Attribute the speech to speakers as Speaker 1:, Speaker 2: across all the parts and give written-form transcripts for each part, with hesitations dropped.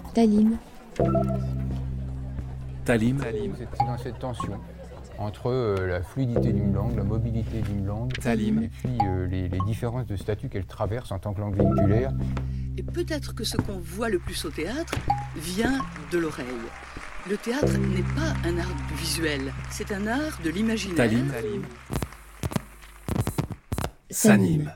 Speaker 1: Talim.
Speaker 2: Talim.
Speaker 3: C'est dans cette tension entre la fluidité d'une langue, la mobilité d'une langue,
Speaker 2: Talim.
Speaker 3: et puis les différences de statut qu'elle traverse en tant que langue véhiculaire.
Speaker 4: Et peut-être que ce qu'on voit le plus au théâtre vient de l'oreille. Le théâtre n'est pas un art du visuel, c'est un art de l'imaginaire.
Speaker 2: Talim. S'anime.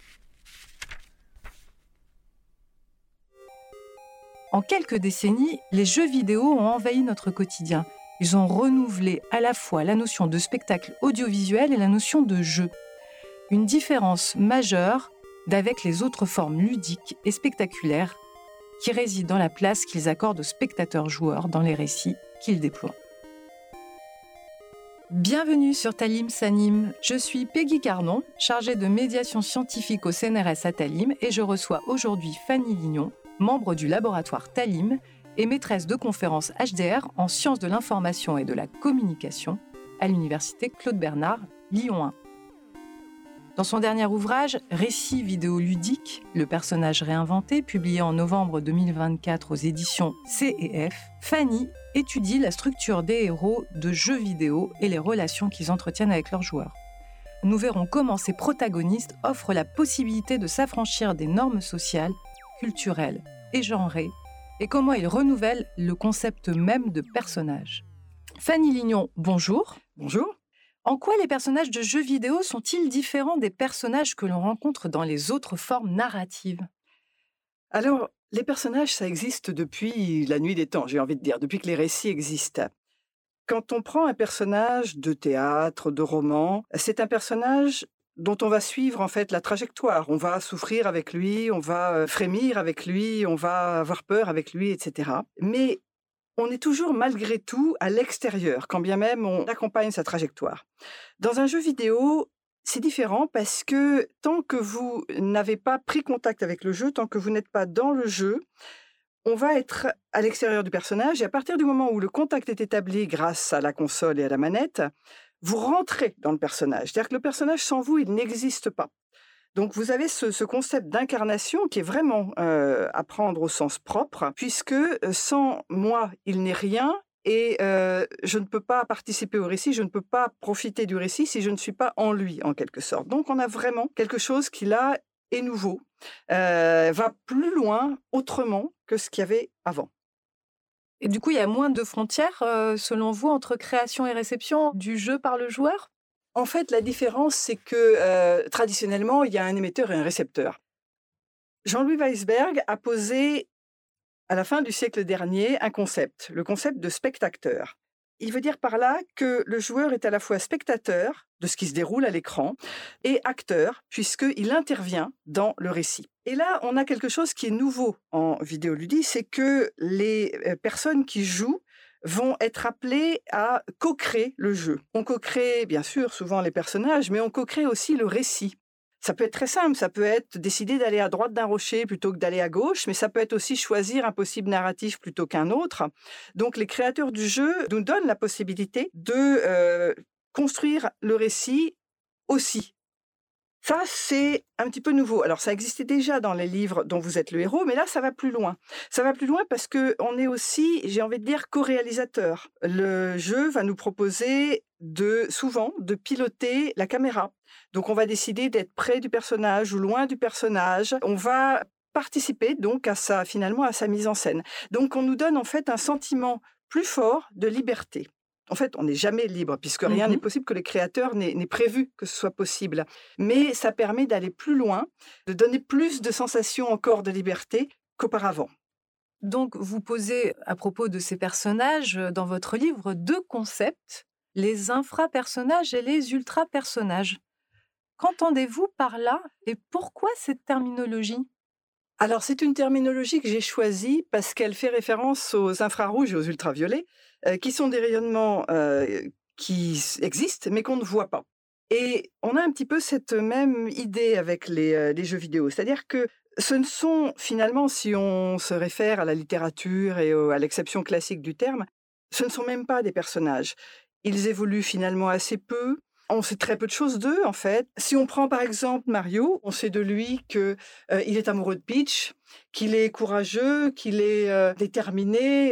Speaker 5: En quelques décennies, les jeux vidéo ont envahi notre quotidien. Ils ont renouvelé à la fois la notion de spectacle audiovisuel et la notion de jeu. Une différence majeure d'avec les autres formes ludiques et spectaculaires qui résident dans la place qu'ils accordent aux spectateurs-joueurs dans les récits qu'ils déploient. Bienvenue sur Talim s'anime. Je suis Peggy Carnon, chargée de médiation scientifique au CNRS à Talim, et je reçois aujourd'hui Fanny Lignon, membre du laboratoire Talim et maîtresse de conférences HDR en sciences de l'information et de la communication à l'université Claude Bernard, Lyon 1. Dans son dernier ouvrage, Récits vidéoludiques, le personnage réinventé, publié en novembre 2024 aux éditions C&F, Fanny étudie la structure des héros de jeux vidéo et les relations qu'ils entretiennent avec leurs joueurs. Nous verrons comment ces protagonistes offrent la possibilité de s'affranchir des normes sociales, culturelles et genrées, et comment ils renouvellent le concept même de personnage. Fanny Lignon, bonjour.
Speaker 4: Bonjour.
Speaker 5: En quoi les personnages de jeux vidéo sont-ils différents des personnages que l'on rencontre dans les autres formes narratives ?
Speaker 6: Alors, les personnages, ça existe depuis la nuit des temps, j'ai envie de dire, depuis que les récits existent. Quand on prend un personnage de théâtre, de roman, c'est un personnage dont on va suivre en fait la trajectoire. On va souffrir avec lui, on va frémir avec lui, on va avoir peur avec lui, etc. Mais on est toujours malgré tout à l'extérieur, quand bien même on accompagne sa trajectoire. Dans un jeu vidéo, c'est différent parce que tant que vous n'avez pas pris contact avec le jeu, tant que vous n'êtes pas dans le jeu, on va être à l'extérieur du personnage, et à partir du moment où le contact est établi grâce à la console et à la manette, vous rentrez dans le personnage. C'est-à-dire que le personnage, sans vous, il n'existe pas. Donc vous avez ce concept d'incarnation qui est vraiment à prendre au sens propre, puisque sans moi, il n'est rien, et je ne peux pas participer au récit, je ne peux pas profiter du récit si je ne suis pas en lui, en quelque sorte. Donc on a vraiment quelque chose qui, là, est nouveau, va plus loin, autrement que ce qu'il y avait avant.
Speaker 5: Et du coup, il y a moins de frontières, selon vous, entre création et réception du jeu par le joueur ?
Speaker 6: En fait, la différence, c'est que traditionnellement, il y a un émetteur et un récepteur. Jean-Louis Weisberg a posé, à la fin du siècle dernier, un concept, le concept de spectateur. Il veut dire par là que le joueur est à la fois spectateur de ce qui se déroule à l'écran et acteur, puisqu'il intervient dans le récit. Et là, on a quelque chose qui est nouveau en vidéoludie, c'est que les personnes qui jouent vont être appelés à co-créer le jeu. On co-crée, bien sûr, souvent les personnages, mais on co-crée aussi le récit. Ça peut être très simple, ça peut être décider d'aller à droite d'un rocher plutôt que d'aller à gauche, mais ça peut être aussi choisir un possible narratif plutôt qu'un autre. Donc les créateurs du jeu nous donnent la possibilité de construire le récit aussi. Ça, c'est un petit peu nouveau. Alors, ça existait déjà dans les livres dont vous êtes le héros, mais là, ça va plus loin. Ça va plus loin parce qu'on est aussi, j'ai envie de dire, co-réalisateur. Le jeu va nous proposer souvent de piloter la caméra. Donc, on va décider d'être près du personnage ou loin du personnage. On va participer donc finalement à sa mise en scène. Donc, on nous donne en fait un sentiment plus fort de liberté. En fait, on n'est jamais libre, puisque rien n'est possible, que les créateurs n'aient prévu que ce soit possible. Mais ça permet d'aller plus loin, de donner plus de sensations encore de liberté qu'auparavant.
Speaker 5: Donc, vous posez, à propos de ces personnages, dans votre livre, 2 concepts, les infra-personnages et les ultra-personnages. Qu'entendez-vous par là et pourquoi cette terminologie ?
Speaker 6: Alors, c'est une terminologie que j'ai choisie parce qu'elle fait référence aux infrarouges et aux ultraviolets, qui sont des rayonnements qui existent, mais qu'on ne voit pas. Et on a un petit peu cette même idée avec les jeux vidéo. C'est-à-dire que ce ne sont finalement, si on se réfère à la littérature et à l'acception classique du terme, ce ne sont même pas des personnages. Ils évoluent finalement assez peu. On sait très peu de choses d'eux, en fait. Si on prend par exemple Mario, on sait de lui qu'il est amoureux de Peach, qu'il est courageux, qu'il est déterminé,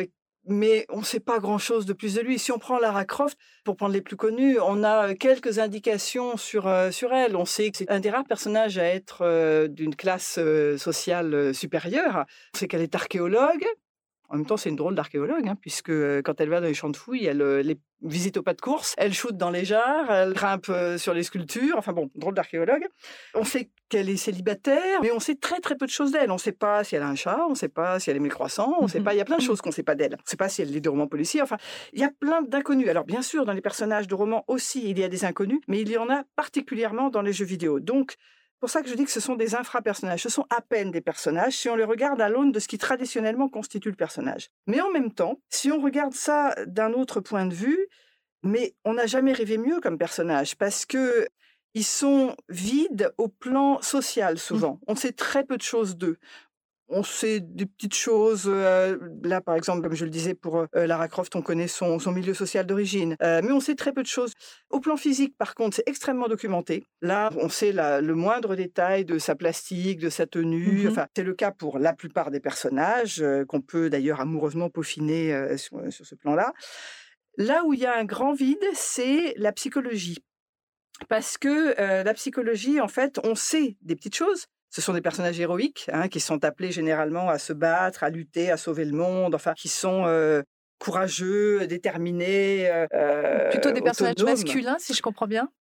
Speaker 6: mais on ne sait pas grand-chose de plus de lui. Si on prend Lara Croft, pour prendre les plus connus, on a quelques indications sur elle. On sait que c'est un des rares personnages à être d'une classe sociale supérieure. On sait qu'elle est archéologue. En même temps, c'est une drôle d'archéologue, puisque quand elle va dans les champs de fouilles, elle les visite au pas de course, elle shoot dans les jarres, elle grimpe sur les sculptures, enfin bon, drôle d'archéologue. On sait qu'elle est célibataire, mais on sait très très peu de choses d'elle. On ne sait pas si elle a un chat, on ne sait pas si elle aime les croissants, on ne sait pas, il y a plein de choses qu'on ne sait pas d'elle. On ne sait pas si elle lit des romans policiers, enfin, il y a plein d'inconnus. Alors bien sûr, dans les personnages de romans aussi, il y a des inconnus, mais il y en a particulièrement dans les jeux vidéo. Donc, c'est pour ça que je dis que ce sont des infra-personnages. Ce sont à peine des personnages si on les regarde à l'aune de ce qui traditionnellement constitue le personnage. Mais en même temps, si on regarde ça d'un autre point de vue, mais on n'a jamais rêvé mieux comme personnage parce que ils sont vides au plan social souvent. On sait très peu de choses d'eux. On sait des petites choses. Là, par exemple, comme je le disais pour Lara Croft, on connaît son milieu social d'origine. Mais on sait très peu de choses. Au plan physique, par contre, c'est extrêmement documenté. Là, on sait le moindre détail de sa plastique, de sa tenue. Enfin, c'est le cas pour la plupart des personnages, qu'on peut d'ailleurs amoureusement peaufiner sur ce plan-là. Là où il y a un grand vide, c'est la psychologie. Parce que la psychologie, en fait, on sait des petites choses. Ce sont des personnages héroïques qui sont appelés généralement à se battre, à lutter, à sauver le monde, enfin, qui sont courageux, déterminés,
Speaker 5: Plutôt des personnages
Speaker 6: autonomes.
Speaker 5: masculins, si je comprends bien.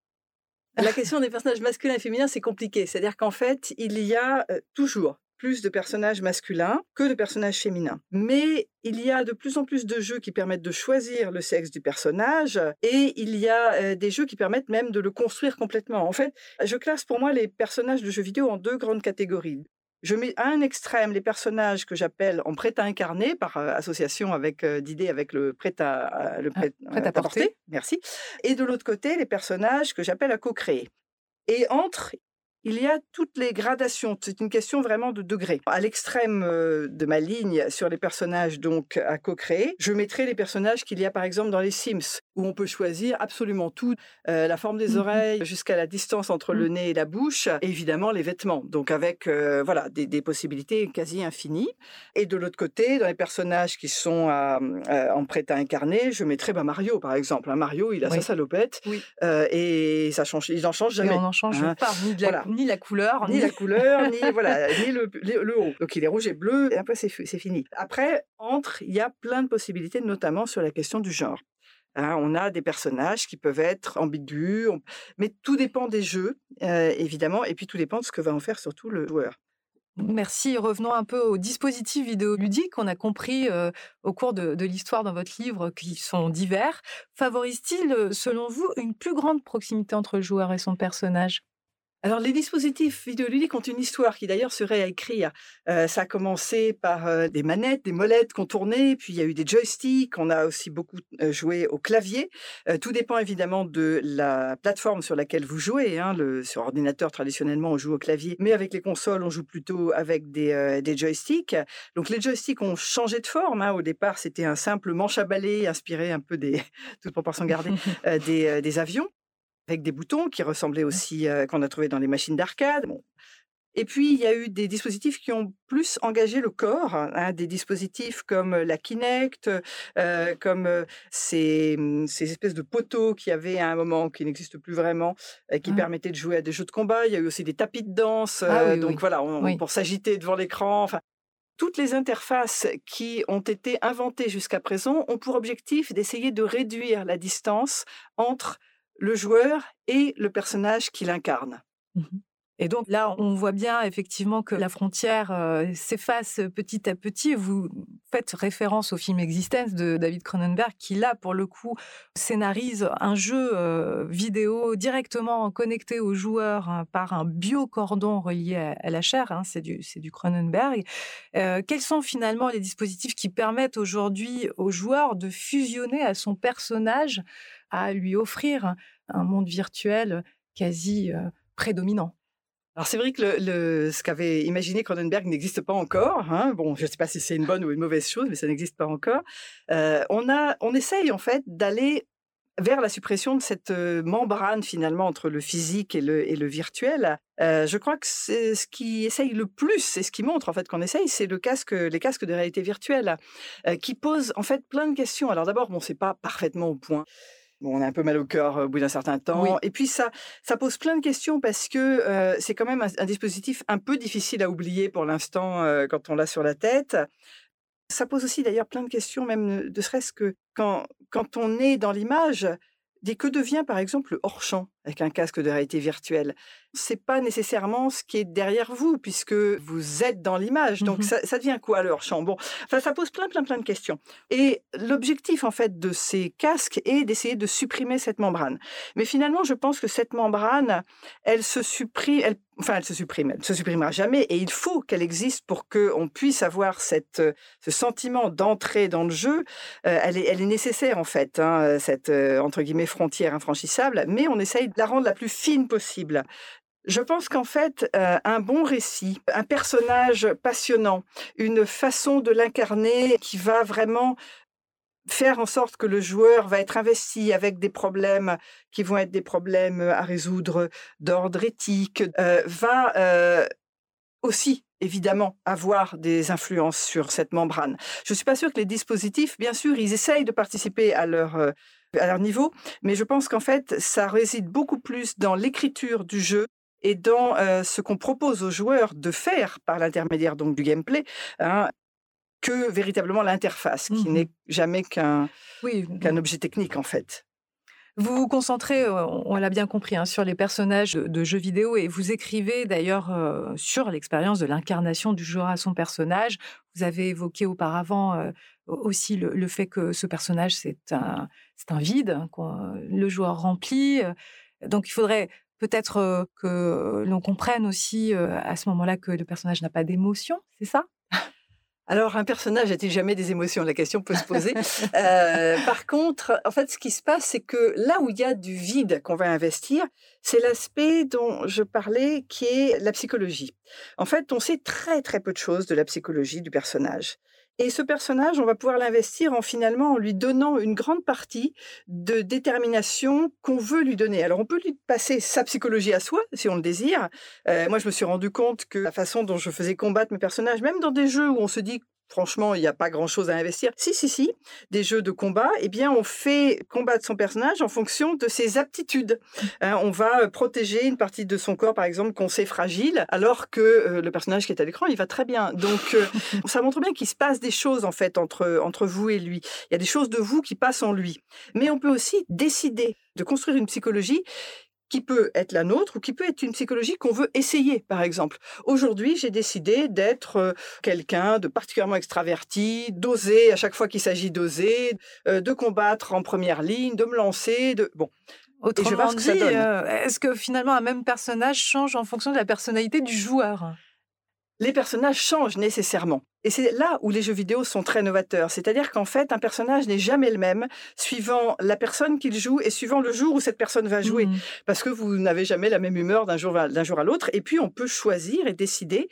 Speaker 6: La question des personnages masculins et féminins, c'est compliqué. C'est-à-dire qu'en fait, il y a toujours plus de personnages masculins que de personnages féminins. Mais il y a de plus en plus de jeux qui permettent de choisir le sexe du personnage et il y a des jeux qui permettent même de le construire complètement. En fait, je classe pour moi les personnages de jeux vidéo en deux grandes catégories. Je mets à un extrême les personnages que j'appelle en prêt à incarner, par association d'idées avec le prêt à porter. Merci. Et de l'autre côté, les personnages que j'appelle à co-créer. Et entre, il y a toutes les gradations. C'est une question vraiment de degré. À l'extrême de ma ligne sur les personnages donc à co-créer, je mettrai les personnages qu'il y a par exemple dans les Sims, où on peut choisir absolument tout, la forme des oreilles jusqu'à la distance entre le nez et la bouche, et évidemment les vêtements. Donc avec des possibilités quasi infinies. Et de l'autre côté, dans les personnages qui sont en prêt à incarner, je mettrai Mario par exemple. Mario, il a sa salopette et ça change, il n'en change jamais.
Speaker 5: Et on n'en change pas, ni la couleur,
Speaker 6: ni le haut. Donc il est rouge et bleu, et après c'est fini. Après, il y a plein de possibilités, notamment sur la question du genre. On a des personnages qui peuvent être ambigus, mais tout dépend des jeux, évidemment, et puis tout dépend de ce que va en faire surtout le joueur.
Speaker 5: Merci. Revenons un peu aux dispositifs vidéoludiques qu'on a compris au cours de l'histoire dans votre livre, qui sont divers. Favorise-t-il, selon vous, une plus grande proximité entre le joueur et son personnage ?
Speaker 6: Alors, les dispositifs vidéoludiques ont une histoire qui d'ailleurs serait à écrire. Ça a commencé par des manettes, des molettes qu'on tournait, puis il y a eu des joysticks, on a aussi beaucoup joué au clavier. Tout dépend évidemment de la plateforme sur laquelle vous jouez. Sur ordinateur, traditionnellement, on joue au clavier, mais avec les consoles, on joue plutôt avec des joysticks. Donc, les joysticks ont changé de forme. Au départ, c'était un simple manche à balai inspiré un peu toute proportion gardée, des avions, avec des boutons qui ressemblaient aussi qu'on a trouvé dans les machines d'arcade. Bon. Et puis, il y a eu des dispositifs qui ont plus engagé le corps, des dispositifs comme la Kinect, comme ces espèces de poteaux qu'il y avait à un moment, qui n'existent plus vraiment, qui permettaient de jouer à des jeux de combat. Il y a eu aussi des tapis de danse, pour s'agiter devant l'écran. Enfin, toutes les interfaces qui ont été inventées jusqu'à présent ont pour objectif d'essayer de réduire la distance entre le joueur et le personnage qu'il incarne.
Speaker 5: Et donc là, on voit bien effectivement que la frontière s'efface petit à petit. Vous faites référence au film Existence de David Cronenberg qui, là, pour le coup, scénarise un jeu vidéo directement connecté au joueur par un biocordon relié à la chair. C'est du Cronenberg. Quels sont finalement les dispositifs qui permettent aujourd'hui au joueur de fusionner à son personnage, à lui offrir un monde virtuel quasi prédominant?
Speaker 6: Alors c'est vrai que ce qu'avait imaginé Cronenberg n'existe pas encore. Bon, je ne sais pas si c'est une bonne ou une mauvaise chose, mais ça n'existe pas encore. On essaye en fait d'aller vers la suppression de cette membrane finalement entre le physique et le virtuel. Je crois que c'est ce qui essaye le plus, c'est ce qui montre en fait qu'on essaye, c'est les casques de réalité virtuelle, qui posent en fait plein de questions. Alors d'abord, bon, c'est pas parfaitement au point. Bon, on a un peu mal au cœur au bout d'un certain temps.
Speaker 5: Oui.
Speaker 6: Et puis, ça pose plein de questions parce que c'est quand même un dispositif un peu difficile à oublier pour l'instant quand on l'a sur la tête. Ça pose aussi d'ailleurs plein de questions, même ne serait-ce que quand on est dans l'image, que devient par exemple le hors-champ avec un casque de réalité virtuelle? C'est pas nécessairement ce qui est derrière vous, puisque vous êtes dans l'image. Donc ça devient quoi le hors-champ? Bon, enfin, ça pose plein de questions. Et l'objectif en fait de ces casques est d'essayer de supprimer cette membrane. Mais finalement, je pense que cette membrane, elle se supprimera jamais, et il faut qu'elle existe pour qu'on puisse avoir ce sentiment d'entrer dans le jeu. Elle est nécessaire en fait, hein, cette entre guillemets frontière infranchissable, mais on essaye de la rendre la plus fine possible. Je pense qu'en fait, un bon récit, un personnage passionnant, une façon de l'incarner qui va vraiment faire en sorte que le joueur va être investi avec des problèmes qui vont être des problèmes à résoudre d'ordre éthique, va aussi évidemment avoir des influences sur cette membrane. Je ne suis pas sûre que les dispositifs, bien sûr, ils essayent de participer à leur niveau, mais je pense qu'en fait, ça réside beaucoup plus dans l'écriture du jeu et dans ce qu'on propose aux joueurs de faire par l'intermédiaire donc du gameplay, hein, que véritablement l'interface, qui n'est jamais qu'un objet technique en fait.
Speaker 5: Vous vous concentrez, on l'a bien compris, hein, sur les personnages de jeux vidéo, et vous écrivez d'ailleurs sur l'expérience de l'incarnation du joueur à son personnage. Vous avez évoqué auparavant aussi le fait que ce personnage, c'est un vide, hein, le joueur remplit. Donc il faudrait peut-être que l'on comprenne aussi à ce moment-là que le personnage n'a pas d'émotion, c'est ça ?
Speaker 6: Alors, un personnage a-t-il jamais des émotions? La question peut se poser. Par contre, en fait, ce qui se passe, c'est que là où il y a du vide qu'on va investir, c'est l'aspect dont je parlais, qui est la psychologie. En fait, on sait très, très peu de choses de la psychologie du personnage. Et ce personnage, on va pouvoir l'investir en lui donnant une grande partie de détermination qu'on veut lui donner. Alors, on peut lui passer sa psychologie à soi, si on le désire. Moi, je me suis rendu compte que la façon dont je faisais combattre mes personnages, même dans des jeux où on se dit, franchement, il n'y a pas grand-chose à investir. Si, des jeux de combat, eh bien, on fait combattre son personnage en fonction de ses aptitudes. On va protéger une partie de son corps, par exemple, qu'on sait fragile, alors que le personnage qui est à l'écran, il va très bien. Donc, ça montre bien qu'il se passe des choses, en fait, entre vous et lui. Il y a des choses de vous qui passent en lui. Mais on peut aussi décider de construire une psychologie qui peut être la nôtre ou qui peut être une psychologie qu'on veut essayer, par exemple. Aujourd'hui, j'ai décidé d'être quelqu'un de particulièrement extraverti, d'oser à chaque fois qu'il s'agit d'oser, de combattre en première ligne, de me lancer, Bon.
Speaker 5: Autrement
Speaker 6: et je vois ce que ça donne.
Speaker 5: Est-ce que finalement un même personnage change en fonction de la personnalité du joueur ?
Speaker 6: Les personnages changent nécessairement. Et c'est là où les jeux vidéo sont très novateurs. C'est-à-dire qu'en fait, un personnage n'est jamais le même suivant la personne qu'il joue et suivant le jour où cette personne va jouer. Parce que vous n'avez jamais la même humeur d'un jour à l'autre. Et puis, on peut choisir et décider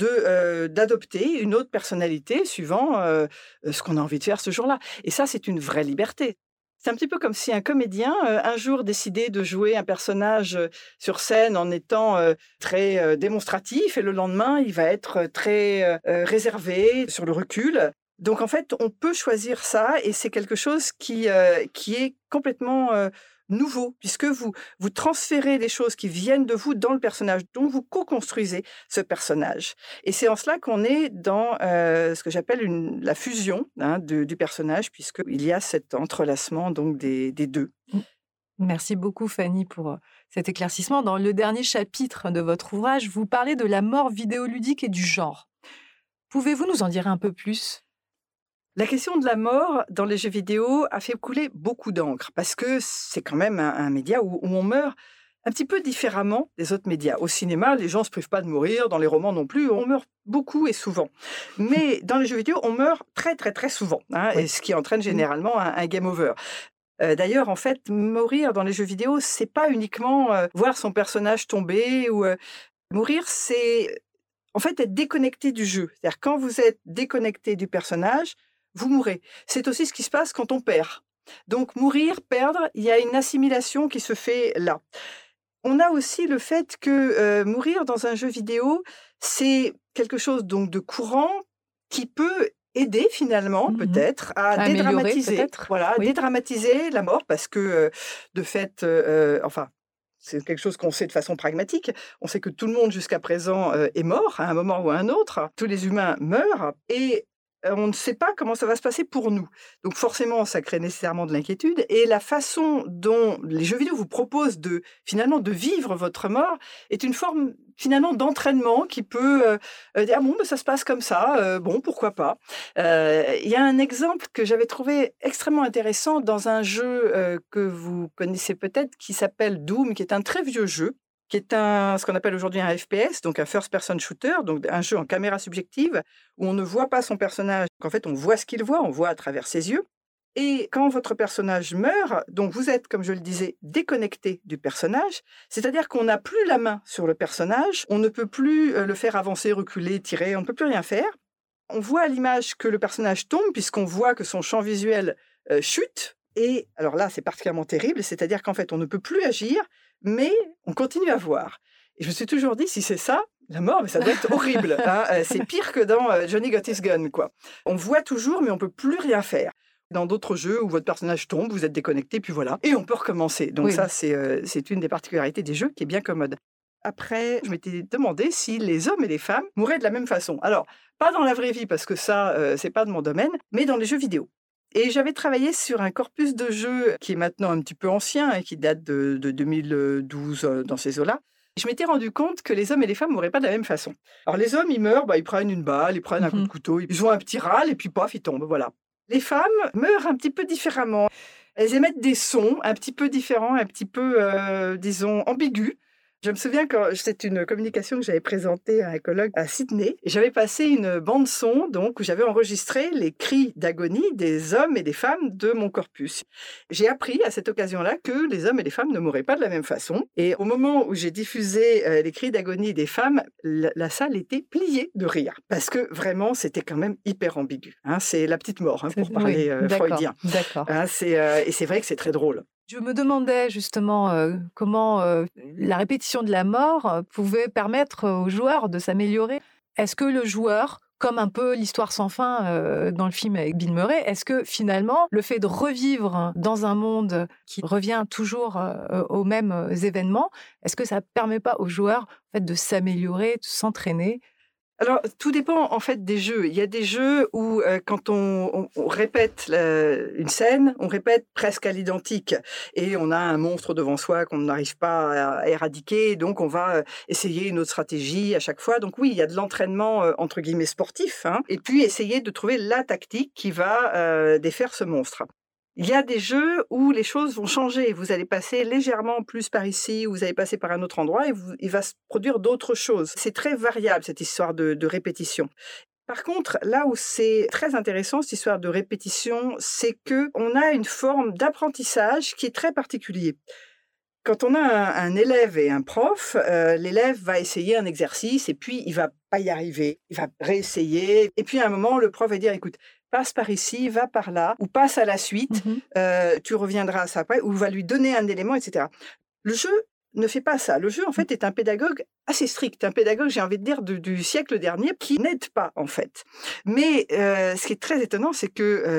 Speaker 6: d'adopter une autre personnalité suivant ce qu'on a envie de faire ce jour-là. Et ça, c'est une vraie liberté. C'est un petit peu comme si un comédien, un jour, décidait de jouer un personnage sur scène en étant très démonstratif, et le lendemain, il va être très réservé, sur le recul. Donc, en fait, on peut choisir ça, et c'est quelque chose qui est complètement nouveau, puisque vous transférez des choses qui viennent de vous dans le personnage, donc vous co-construisez ce personnage. Et c'est en cela qu'on est dans ce que j'appelle la fusion du personnage, puisqu'il y a cet entrelacement donc des deux.
Speaker 5: Merci beaucoup Fanny pour cet éclaircissement. Dans le dernier chapitre de votre ouvrage, vous parlez de la mort vidéoludique et du genre. Pouvez-vous nous en dire un peu plus ?
Speaker 6: La question de la mort dans les jeux vidéo a fait couler beaucoup d'encre, parce que c'est quand même un média où on meurt un petit peu différemment des autres médias. Au cinéma, les gens ne se privent pas de mourir, dans les romans non plus, on meurt beaucoup et souvent. Mais dans les jeux vidéo, on meurt très très très souvent, et ce qui entraîne généralement un game over. D'ailleurs, en fait, mourir dans les jeux vidéo, c'est pas uniquement voir son personnage tomber, ou mourir, c'est en fait être déconnecté du jeu. C'est-à-dire quand vous êtes déconnecté du personnage, vous mourrez. C'est aussi ce qui se passe quand on perd. Donc mourir, perdre, il y a une assimilation qui se fait là. On a aussi le fait que mourir dans un jeu vidéo, c'est quelque chose donc de courant qui peut aider finalement peut-être à
Speaker 5: Améliorer
Speaker 6: dédramatiser,
Speaker 5: peut-être.
Speaker 6: voilà,
Speaker 5: Oui.
Speaker 6: dédramatiser la mort parce que de fait, enfin, c'est quelque chose qu'on sait de façon pragmatique. On sait que tout le monde jusqu'à présent est mort à un moment ou à un autre. Tous les humains meurent et on ne sait pas comment ça va se passer pour nous. Donc forcément, ça crée nécessairement de l'inquiétude. Et la façon dont les jeux vidéo vous proposent finalement de vivre votre mort est une forme finalement d'entraînement qui peut dire ah bon, ben, ça se passe comme ça, bon, pourquoi pas. Il y a un exemple que j'avais trouvé extrêmement intéressant dans un jeu que vous connaissez peut-être qui s'appelle Doom, qui est un très vieux jeu, qui est ce qu'on appelle aujourd'hui un FPS, donc un first-person shooter, donc un jeu en caméra subjective, où on ne voit pas son personnage, qu'en fait on voit ce qu'il voit, on voit à travers ses yeux. Et quand votre personnage meurt, donc vous êtes, comme je le disais, déconnecté du personnage, c'est-à-dire qu'on n'a plus la main sur le personnage, on ne peut plus le faire avancer, reculer, tirer, on ne peut plus rien faire. On voit à l'image que le personnage tombe, puisqu'on voit que son champ visuel chute. Et alors là, c'est particulièrement terrible, c'est-à-dire qu'en fait, on ne peut plus agir, mais on continue à voir. Et je me suis toujours dit, si c'est ça, la mort, mais ça doit être horrible. Hein. C'est pire que dans Johnny Got His Gun, quoi. On voit toujours, mais on ne peut plus rien faire. Dans d'autres jeux où votre personnage tombe, vous êtes déconnecté, puis voilà. Et on peut recommencer. Donc ça, c'est une des particularités des jeux qui est bien commode. Après, je m'étais demandé si les hommes et les femmes mouraient de la même façon. Alors, pas dans la vraie vie, parce que ça, c'est pas de mon domaine, mais dans les jeux vidéo. Et j'avais travaillé sur un corpus de jeux qui est maintenant un petit peu ancien et qui date de 2012 dans ces eaux-là. Je m'étais rendu compte que les hommes et les femmes ne mouraient pas de la même façon. Alors les hommes, ils meurent, ils prennent une balle, ils prennent un coup de couteau, ils ont un petit râle et puis paf, ils tombent, voilà. Les femmes meurent un petit peu différemment. Elles émettent des sons un petit peu différents, un petit peu, disons, ambigus. Je me souviens quand c'était une communication que j'avais présentée à un colloque à Sydney. Et j'avais passé une bande son donc où j'avais enregistré les cris d'agonie des hommes et des femmes de mon corpus. J'ai appris à cette occasion-là que les hommes et les femmes ne mouraient pas de la même façon. Et au moment où j'ai diffusé les cris d'agonie des femmes, la salle était pliée de rire parce que vraiment c'était quand même hyper ambigu. Hein, c'est la petite mort pour parler freudien.
Speaker 5: D'accord.
Speaker 6: Hein, et c'est vrai que c'est très drôle.
Speaker 5: Je me demandais justement comment la répétition de la mort pouvait permettre aux joueurs de s'améliorer. Est-ce que le joueur, comme un peu l'histoire sans fin dans le film avec Bill Murray, est-ce que finalement le fait de revivre dans un monde qui revient toujours aux mêmes événements, est-ce que ça ne permet pas aux joueurs en fait, de s'améliorer, de s'entraîner ?
Speaker 6: Alors, tout dépend en fait des jeux. Il y a des jeux où quand on répète une scène, on répète presque à l'identique et on a un monstre devant soi qu'on n'arrive pas à éradiquer, donc on va essayer une autre stratégie à chaque fois. Donc oui, il y a de l'entraînement entre guillemets sportif, hein, et puis essayer de trouver la tactique qui va défaire ce monstre. Il y a des jeux où les choses vont changer. Vous allez passer légèrement plus par ici, ou vous allez passer par un autre endroit, et il va se produire d'autres choses. C'est très variable, cette histoire de répétition. Par contre, là où c'est très intéressant, cette histoire de répétition, c'est qu'on a une forme d'apprentissage qui est très particulier. Quand on a un élève et un prof, l'élève va essayer un exercice et puis il va pas y arriver. Il va réessayer. Et puis à un moment, le prof va dire, écoute, passe par ici, va par là, ou passe à la suite, tu reviendras à ça après, ou va lui donner un élément, etc. Le jeu ne fait pas ça. Le jeu, en fait, est un pédagogue assez strict, un pédagogue, j'ai envie de dire, du siècle dernier, qui n'aide pas, en fait. Mais ce qui est très étonnant, c'est que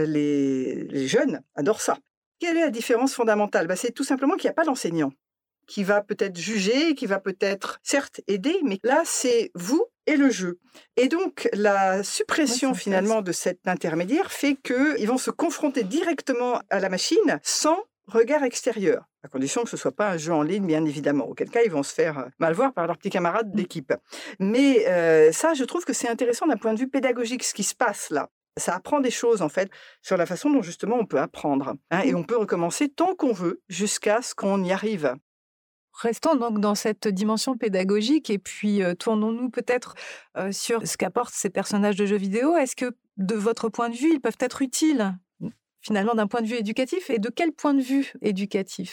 Speaker 6: les jeunes adorent ça. Quelle est la différence fondamentale ? C'est tout simplement qu'il n'y a pas d'enseignant qui va peut-être juger, qui va peut-être, certes, aider, mais là, c'est vous et le jeu. Et donc, la suppression, finalement, de cet intermédiaire fait qu'ils vont se confronter directement à la machine sans regard extérieur, à condition que ce ne soit pas un jeu en ligne, bien évidemment. Auquel cas, ils vont se faire mal voir par leurs petits camarades d'équipe. Mais ça, je trouve que c'est intéressant d'un point de vue pédagogique, ce qui se passe là. Ça apprend des choses, en fait, sur la façon dont, justement, on peut apprendre. Hein, et on peut recommencer tant qu'on veut, jusqu'à ce qu'on y arrive.
Speaker 5: Restons donc dans cette dimension pédagogique et puis tournons-nous peut-être sur ce qu'apportent ces personnages de jeux vidéo. Est-ce que, de votre point de vue, ils peuvent être utiles, finalement, d'un point de vue éducatif ? Et de quel point de vue éducatif ?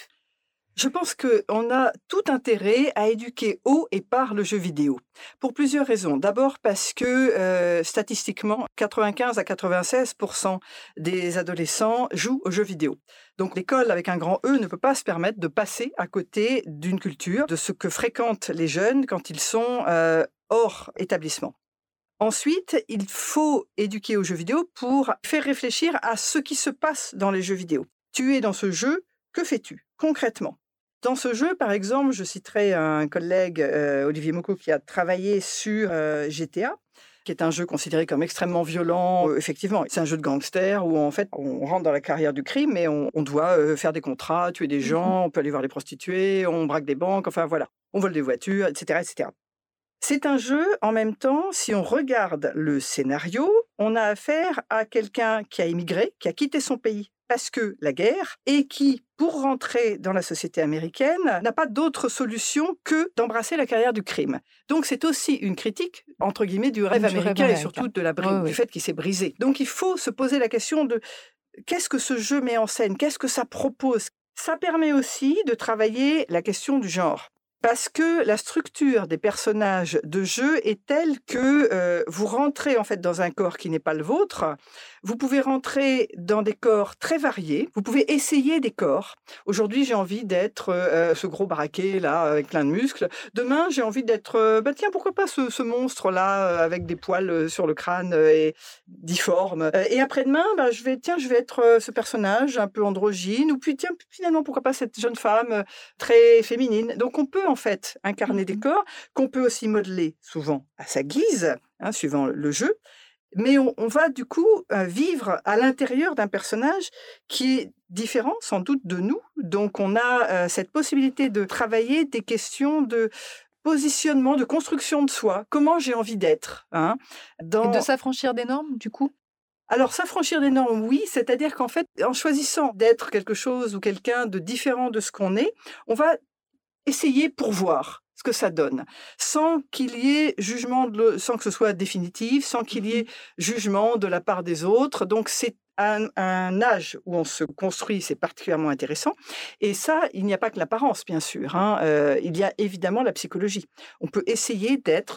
Speaker 6: Je pense qu'on a tout intérêt à éduquer au et par le jeu vidéo, pour plusieurs raisons. D'abord parce que statistiquement, 95 à 96% des adolescents jouent aux jeux vidéo. Donc l'école avec un grand E ne peut pas se permettre de passer à côté d'une culture, de ce que fréquentent les jeunes quand ils sont hors établissement. Ensuite, il faut éduquer aux jeux vidéo pour faire réfléchir à ce qui se passe dans les jeux vidéo. Tu es dans ce jeu, que fais-tu concrètement ? Dans ce jeu, par exemple, je citerai un collègue, Olivier Mocco, qui a travaillé sur GTA, qui est un jeu considéré comme extrêmement violent. Effectivement, c'est un jeu de gangster où en fait, on rentre dans la carrière du crime et on doit faire des contrats, tuer des gens, on peut aller voir les prostituées, on braque des banques, enfin voilà, on vole des voitures, etc., etc. C'est un jeu, en même temps, si on regarde le scénario, on a affaire à quelqu'un qui a émigré, qui a quitté son pays parce que la guerre, et qui, pour rentrer dans la société américaine, n'a pas d'autre solution que d'embrasser la carrière du crime. Donc c'est aussi une critique, entre guillemets, du rêve américain et surtout de du fait qu'il s'est brisé. Donc il faut se poser la question de qu'est-ce que ce jeu met en scène, qu'est-ce que ça propose. Ça permet aussi de travailler la question du genre. Parce que la structure des personnages de jeu est telle que vous rentrez en fait dans un corps qui n'est pas le vôtre. Vous pouvez rentrer dans des corps très variés. Vous pouvez essayer des corps. Aujourd'hui, j'ai envie d'être ce gros baraquet là avec plein de muscles. Demain, j'ai envie d'être tiens, pourquoi pas ce monstre là avec des poils sur le crâne et difforme. Et après-demain, je vais être ce personnage un peu androgyne. Ou puis tiens, finalement, pourquoi pas cette jeune femme très féminine. Donc on peut en fait incarner des corps qu'on peut aussi modeler souvent à sa guise, suivant le jeu, mais on va du coup vivre à l'intérieur d'un personnage qui est différent sans doute de nous. Donc on a cette possibilité de travailler des questions de positionnement, de construction de soi, comment j'ai envie d'être.
Speaker 5: Et de s'affranchir des normes du coup ?
Speaker 6: Alors, s'affranchir des normes, oui, c'est-à-dire qu'en fait, en choisissant d'être quelque chose ou quelqu'un de différent de ce qu'on est, on va essayer pour voir ce que ça donne, sans qu'il y ait jugement, sans que ce soit définitif, sans qu'il y ait jugement de la part des autres. Donc, c'est un âge où on se construit, c'est particulièrement intéressant. Et ça, il n'y a pas que l'apparence, bien sûr. Il y a évidemment la psychologie. On peut essayer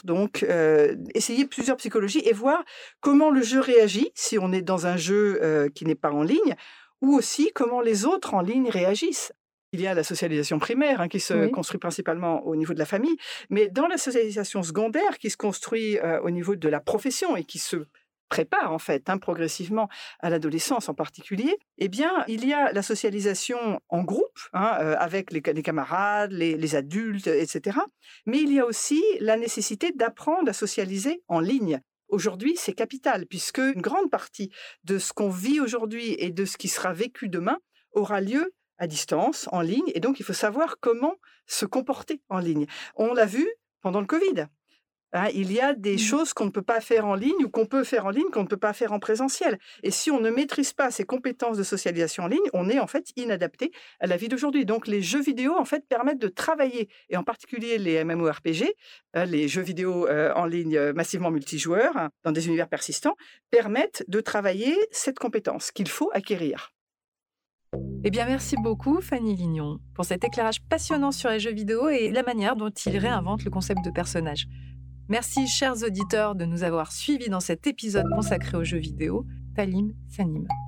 Speaker 6: essayer plusieurs psychologies et voir comment le jeu réagit, si on est dans un jeu qui n'est pas en ligne, ou aussi comment les autres en ligne réagissent. Il y a la socialisation primaire qui se construit principalement au niveau de la famille, mais dans la socialisation secondaire qui se construit au niveau de la profession et qui se prépare en fait progressivement à l'adolescence en particulier, eh bien, il y a la socialisation en groupe avec les camarades, les adultes, etc. Mais il y a aussi la nécessité d'apprendre à socialiser en ligne. Aujourd'hui, c'est capital puisque une grande partie de ce qu'on vit aujourd'hui et de ce qui sera vécu demain aura lieu à distance, en ligne, et donc il faut savoir comment se comporter en ligne. On l'a vu pendant le Covid. Il y a des choses qu'on ne peut pas faire en ligne ou qu'on peut faire en ligne qu'on ne peut pas faire en présentiel. Et si on ne maîtrise pas ces compétences de socialisation en ligne, on est en fait inadapté à la vie d'aujourd'hui. Donc les jeux vidéo en fait permettent de travailler, et en particulier les MMORPG, les jeux vidéo en ligne massivement multijoueurs, dans des univers persistants, permettent de travailler cette compétence qu'il faut acquérir.
Speaker 5: Eh bien, merci beaucoup, Fanny Lignon, pour cet éclairage passionnant sur les jeux vidéo et la manière dont ils réinventent le concept de personnage. Merci, chers auditeurs, de nous avoir suivis dans cet épisode consacré aux jeux vidéo. Talim Sanim.